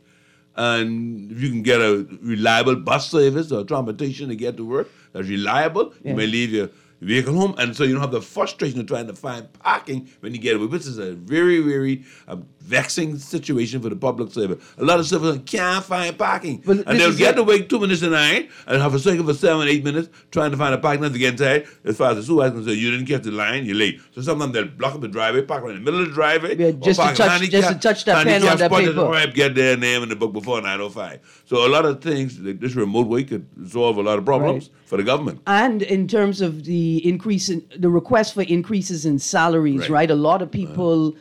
and if you can get a reliable bus service or transportation to get to work that's reliable, Yeah. you may leave your vehicle home, and so you don't have the frustration of trying to find parking when you get away, which is a very, very uh, vexing situation for the public servant. A lot of servants can't find parking, Well, and this they'll is get it. to wait two minutes to nine and have a cycle for seven, eight minutes trying to find a parking. Then they get tired. As far as the supervisor can say, you didn't catch the line, you're late. So sometimes they'll block up the driveway, park right in the middle of the driveway. Yeah, or just to park touch- handicap- just to touch that pen handicap on that spot at the paper. ramp, get their name in the book before nine oh five. So a lot of things, like this remote work could solve a lot of problems Right. for the government. And in terms of the increase in the request for increases in salaries, Right. right? A lot of people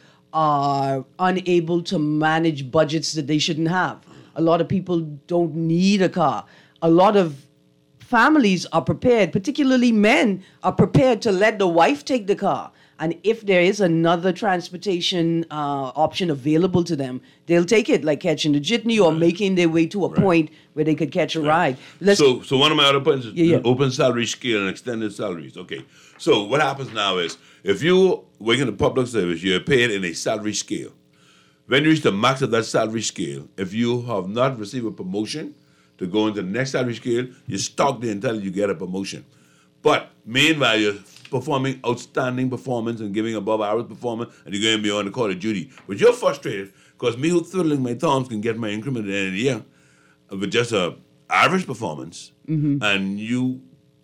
are unable to manage budgets that they shouldn't have. A lot of people don't need a car. A lot of families are prepared, particularly men, are prepared to let the wife take the car. And if there is another transportation uh, option available to them, they'll take it, like catching the jitney or making their way to a point where they could catch a ride. Let's, So, so one of my other points is Yeah, yeah. open salary scale and extended salaries. Okay. So what happens now is if you work in the public service, you're paid in a salary scale. When you reach the max of that salary scale, if you have not received a promotion to go into the next salary scale, you're stuck there until you get a promotion. But meanwhile, you're performing outstanding performance and giving above average performance, and you're going beyond the call of duty. But you're frustrated because me who's twiddling my thumbs can get my increment at the end of the year with just a average performance, and you,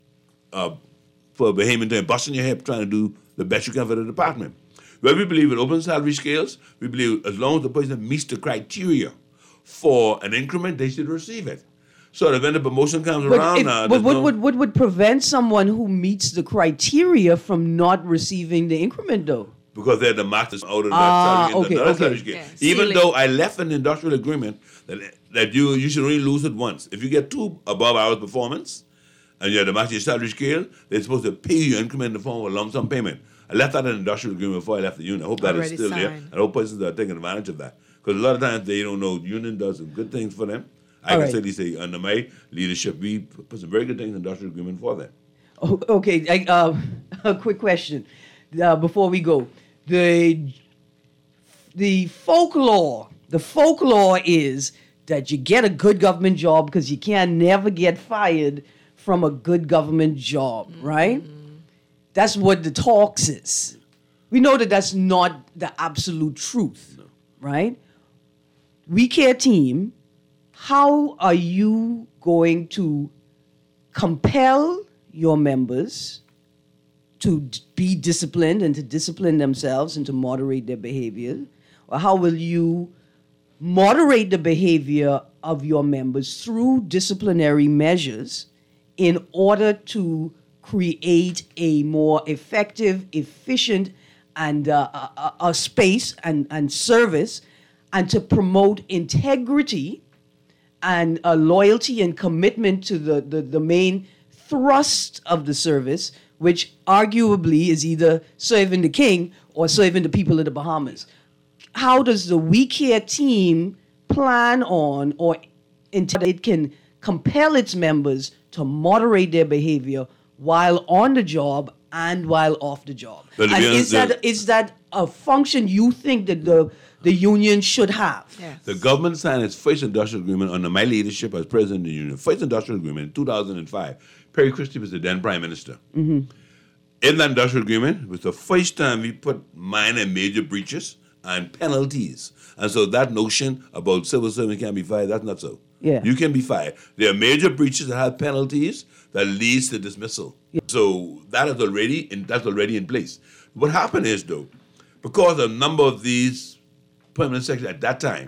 uh, for behaving time, busting your hip trying to do the best you can for the department. Well, we believe in open salary scales. We believe as long as the person meets the criteria for an increment, they should receive it. So that when the promotion comes But around, if- uh, but there's what, no- would, what would prevent someone who meets the criteria from not receiving the increment, though? because they're the masters out of that Ah, salary, okay, the other okay. salary scale. Yeah, Even ceiling. though I left an industrial agreement that that you you should only lose it once. If you get two above hours performance and you're the master salary scale, they're supposed to pay you increment in the form of a lump sum payment. I left that in an industrial agreement before I left the union. I hope that is Already still there. signed. And I hope persons are taking advantage of that. Because a lot of times they don't know the union does some good things for them. I All can right. certainly say under my leadership, we put some very good things in the industrial agreement for them. Oh, okay, I, uh, a quick question uh, before we go. The the folklore, the folklore is that you get a good government job because you can never get fired from a good government job, right? That's what the talks is. We know that that's not the absolute truth, right? We Care Team, how are you going to compel your members to d- be disciplined and to discipline themselves and to moderate their behavior? Or how will you moderate the behavior of your members through disciplinary measures in order to create a more effective, efficient, and uh, a, a- a space and, and service, and to promote integrity and uh, loyalty and commitment to the, the, the main thrust of the service, which arguably is either serving the king or serving the people of the Bahamas. How does the We Care Team plan on or until it can compel its members to moderate their behavior while on the job and while off the job? But to And be honest, is that the- is that a function you think that the the union should have? Yes. The government signed its first industrial agreement under my leadership as president of the union. First industrial agreement in two thousand five. Perry Christie was the then prime minister. In that industrial agreement, it was the first time we put minor and major breaches and penalties. And so that notion about civil servants can't be fired, that's not so. Yeah. You can be fired. There are major breaches that have penalties that leads to dismissal. So that is already in, that's already in place. What happened is though, because a number of these permanent secretaries at that time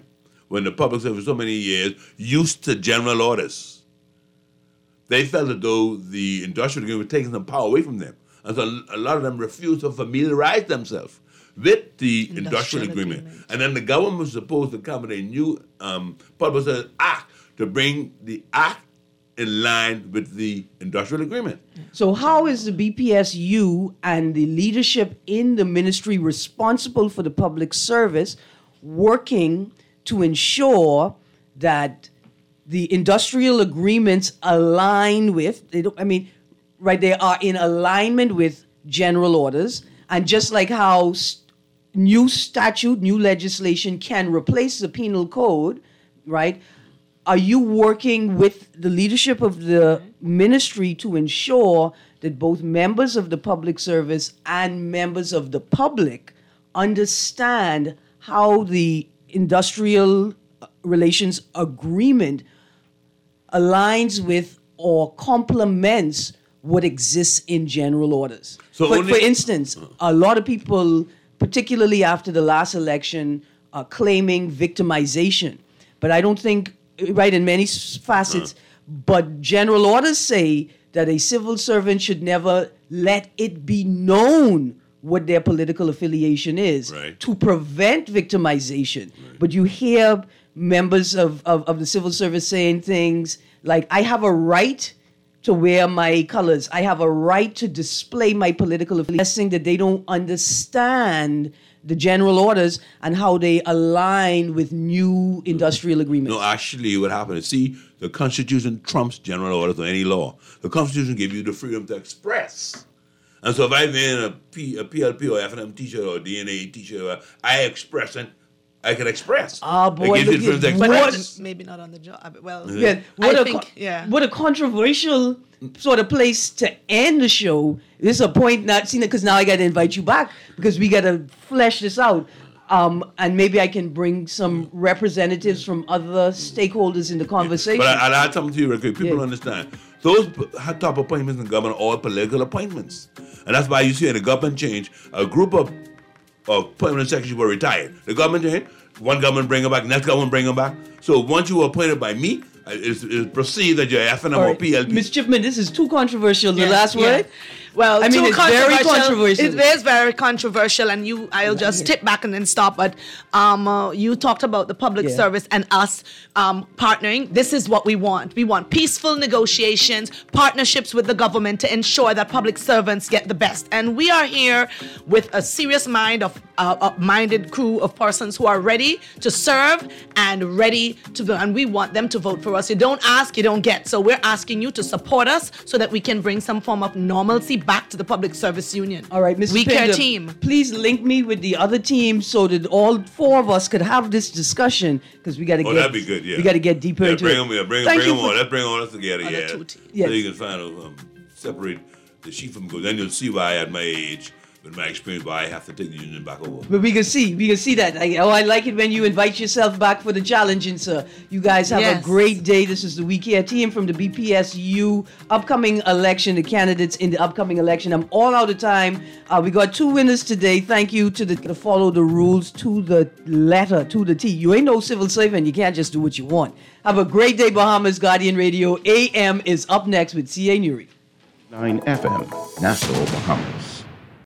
when the public service for so many years used to general orders. They felt as though the industrial agreement was taking some power away from them. And so a lot of them refused to familiarize themselves with the industrial, industrial agreement. agreement. And then the government was supposed to come with a new um, public service act to bring the act in line with the industrial agreement. So how is the B P S U and the leadership in the ministry responsible for the public service working to ensure that the industrial agreements align with, they don't, I mean, right, they are in alignment with general orders, and just like how st- new statute, new legislation can replace the penal code, right? Are you working with the leadership of the ministry to ensure that both members of the public service and members of the public understand how the industrial relations agreement aligns with or complements what exists in general orders? So for, only- for instance, a lot of people, particularly after the last election, are claiming victimization. But I don't think, right, in many s- facets, but general orders say that a civil servant should never let it be known what their political affiliation is Right. to prevent victimization. But you hear members of, of, of the civil service saying things like, I have a right to wear my colors. I have a right to display my political affiliation, that they don't understand the general orders and how they align with new industrial agreements. No, actually, what happened is, see, the Constitution trumps general orders or any law. The Constitution gives you the freedom to express. And so if I'm in a, P, a P L P or F N M t-shirt or D N A t-shirt, I express and I can express. Ah, boy, It gives you look the at freedom to what- express. Maybe not on the job. Well, Yeah, what, I a think, con- yeah. what a controversial sort of place to end the show. This is a point not seen, because now I got to invite you back because we got to flesh this out. Um, and maybe I can bring some representatives from other stakeholders in the conversation. But I, I'll add something to you real quick. People Yeah. understand. Those p- top appointments in government are all political appointments. And that's why you see in the government change, a group of, of permanent secretaries were retired. The government change, one government bring them back, next government bring them back. So once you were appointed by me, uh, it's, it's perceived that you're F N M All or right. P L P. Miz Chipman, this is too controversial. The Yeah, last yeah. word? Well, I mean, too it's very controversial. It is very controversial, and you, I'll just tip back and then stop. But um, uh, you talked about the public Yeah. service and us um, partnering. This is what we want. We want peaceful negotiations, partnerships with the government to ensure that public servants get the best. And we are here with a serious mind of uh, a minded crew of persons who are ready to serve and ready to vote. And we want them to vote for us. You don't ask, you don't get. So we're asking you to support us so that we can bring some form of normalcy back to the Public Service Union. All right, Mister We Care Pinder, team. please link me with the other team so that all four of us could have this discussion, because we got to Oh, get that'd be good, yeah. we got to get deeper Yeah, into bring it. them, yeah, bring, Thank bring you them for- on. Let's bring all us together, On the yeah. two teams. Yes. So you can find out, um, separate the sheep from goat. Then you'll see why at my age, with my experience, why I have to take the union back over. But we can see, we can see that. I, oh, I like it when you invite yourself back for the challenging, sir. You guys have a Yes. great day. This is the We Care team from the B P S U upcoming election, the candidates in the upcoming election. I'm all out of time. Uh, we got two winners today. Thank you to the to follow the rules to the letter, to the T. You ain't no civil servant. You can't just do what you want. Have a great day, Bahamas. Guardian Radio A M is up next with C A Nuri. nine F M, Nassau, Bahamas.